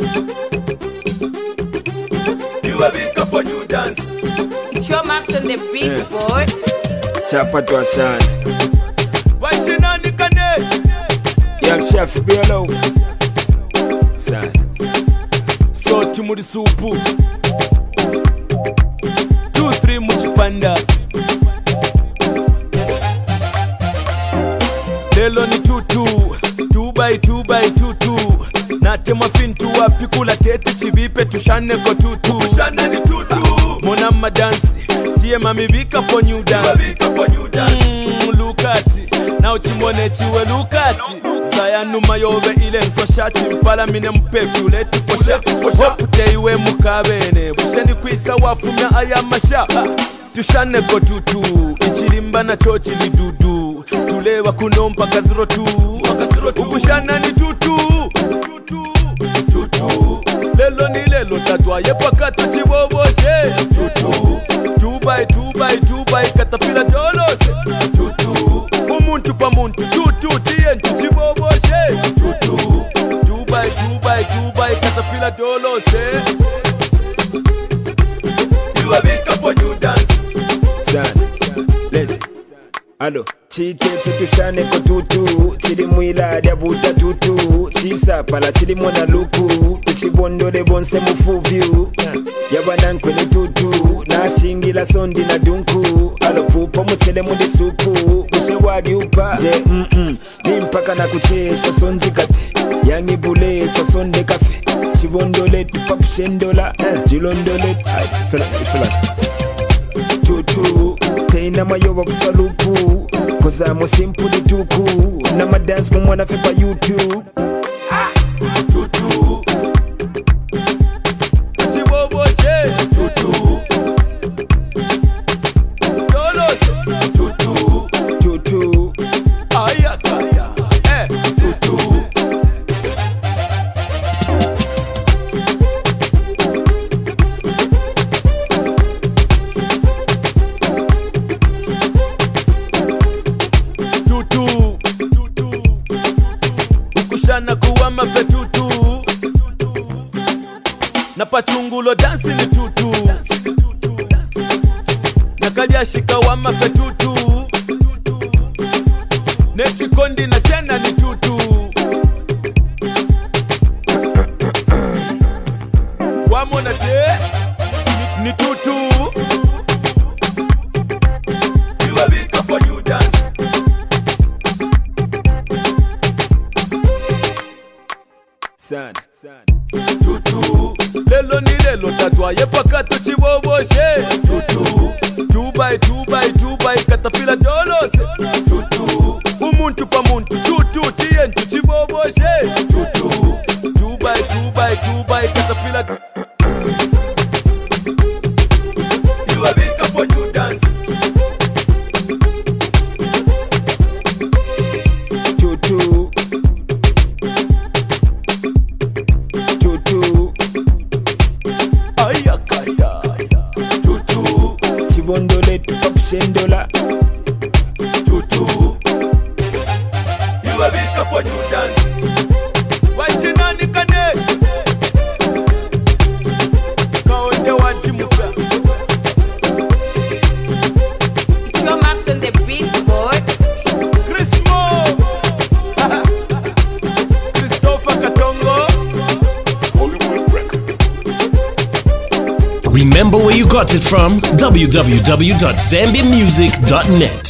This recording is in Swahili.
You a big up on you dance. It's your maps on the big board. Chapa to a son. What's your name, Kane? Young chef, be alone. Son. So Timuri Supu 2-3 Muchipanda. Lelo ni 2-2 Natema fintu wapi kula tete chibipe tushane ko 2-2. Tushane ni 2-2. Mona madansi tie mami vika po new dance. Lukati na uchimone chiwe lukati. Zaya numa yove ile nso shachi mpala mine mpepi uleti posha. Wapute iwe mukabene busheni kwisa wafumya ayamasha. Tushane ko 2-2 ichirimba na chochi ni dudu. Tulewa kunompa kaziro tu. Ukushana ni 2-2. Lelo ni lelo tatwa yepakata chiboboshe. 2-2 katapila dolose. Umuntu pa muntu 2-2 tientu chiboboshe. 2-2 katapila dolose. You a big up on you dance. Son, listen. Allo, chite tushane ko 2-2. Chili mwila diabuta 2-2. Chisa pala chili mwana luku. Uchibondole bonse mufuvyu. Yabanan kwenye 2-2. Na shingila sondi na dunku. Allo pupo mchele mundi supu. Kushe wadi upa je nimpaka na kuchesha sonji kati. Yangi bule sa sonde kafe. Chibondole tupap shendola. Jilondole fela 2-2 Teina mayowa kusalupu Koza mo simple di tuku Na ma dance mo mwana fe pa YouTube 2-2 Achiboboshe 2-2 Dolose 2-2 Ayakata 2-2 Ukushana kuwa mafe 2-2 Na pachungulo dansi ni 2-2 Na kaliashika wa mafe 2-2 Nechikondi na tena ni 2-2 Wamona te ni 2-2 You a big up on you dance. Son 2-2 Lelo ni lelo tatwa yepakata chiboboshe. 2-2 katapila dolose. 2-2 Umuntu pa muntu 2-2 tientu chiboboshe. 2-2 katapila. You a big up on you dance. 2-2 Ayakata 2-2 Chibondole tupap shendola 2-2 You a big up on you dance. Washinani Kane Kaonde wajimuka. It's your maps on the big board. Chris Mo Christopher Katongo. Remember where you got it from? www.zambiamusic.net.